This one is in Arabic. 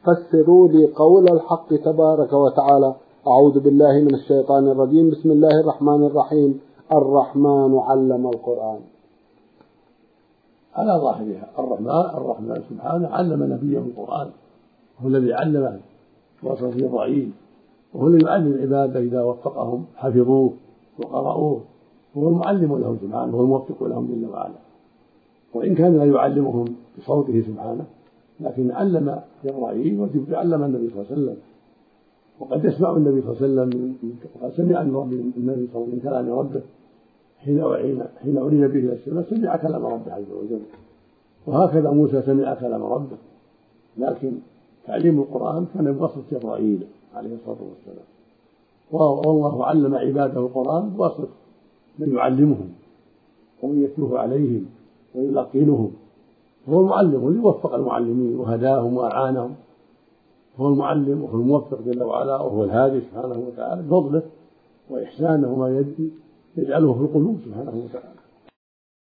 فسروا لي قول الحق تبارك وتعالى: أعوذ بالله من الشيطان الرجيم، بسم الله الرحمن الرحيم، الرحمن علم القرآن. على ظاهرها الرحمن سبحانه علم نبيه القرآن، هو الذي علمه وصف الضعيف، وهو الذي يعلم العباد إذا وفقهم حفظوه وقرأوه، هو المعلم لهم سبحانه، هو الموفق لهم جل وعلا. وإن كان لا يعلمهم بصوته سبحانه، لكن علم جبرائيل وجبريل علم النبي صلى الله عليه وسلم. وقد يسمع النبي صلى الله عليه وسلم وقد سمع النبي صلى الله عليه وسلم من كلام ربه حين أريد به إلى السماء سمع كلام ربه عز وجل، وهكذا موسى سمع كلام ربه. لكن تعليم القرآن كان بواسطة جبرائيل عليه الصلاة والسلام، والله علم عباده القرآن بواسطة من يعلمهم ومن يتلوه عليهم ويلقنهم. هو المعلم الذي وفق المعلمين وهداهم وأعانهم، هو المعلم وهو الموفق جل وعلا، وهو الهادي سبحانه وتعالى بفضله وإحسانه وما يجعله في القلوب سبحانه وتعالى.